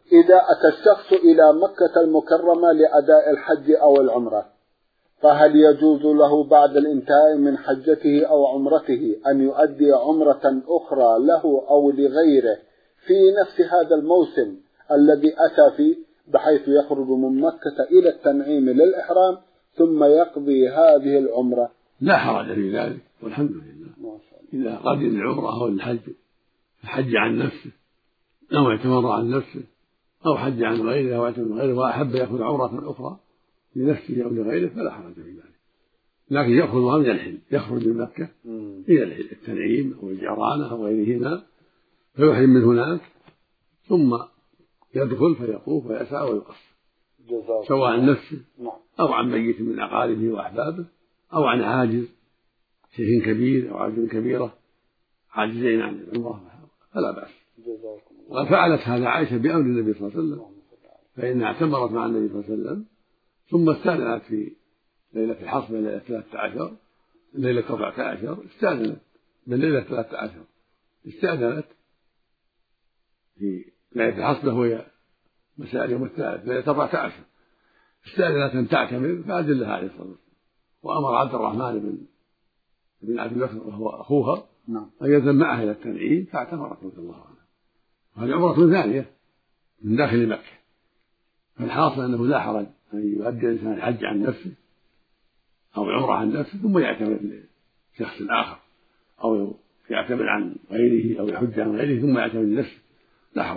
إذا أتى الشخص إلى مكة المكرمة لأداء الحج أو العمرة، فهل يجوز له بعد الانتهاء من حجته أو عمرته أن يؤدي عمرة أخرى له أو لغيره في نفس هذا الموسم الذي أتى فيه، بحيث يخرج من مكة إلى التنعيم للإحرام ثم يقضي هذه العمرة؟ لا حرج في ذلك والحمد لله. إذا قضى العمرة أو الحج فحج عن نفسه أو اعتمر عن نفسه أو حج عن غيره أو اعتمر غيره وأحب يأخذ عمرة أخرى لنفسه أو لغيره فلا حرج في ذلك، لكن يأخذها من الحل، يخرج من مكة إلى التنعيم أو الجعرانة أو غيرهما فيحرم من هناك ثم يدخل فيطوف ويسعى ويقصر، سواء عن نفسه أو عن ميت من أقاربه وأحبابه أو عن عاجز شيخ كبير أو عاجز كبيرة عاجزين عن العمرة فلا بأس. وفعلت هذا عائشة بأمر النبي صلى الله عليه وسلم، فإنها اعتمرت مع النبي صلى الله عليه وسلم ثم استأذنت في ليلة الحصبة ليلة 13 ليلة 14 استأذنت من ليلة 13 استأذنت في ليلة الحصبة وهي مساء يوم الثالث ليلة 14 استأذنت أن تعتمر فأذن لها عليه الصلاة والسلام، وأمر عبد الرحمن بن عبد البكر وهو أخوها أن يذهب معها إلى التنعيم فاعتمرت رضي الله عنها، وهذه عمرة ثانية من داخل مكة. فالحاصل أنه لا حرج أن يؤدي الإنسان الحج عن نفسه أو عمرة عن نفسه ثم يعتمر لشخص آخر، أو يعتمر عن غيره أو يحج عن غيره ثم يعتمر لنفسه،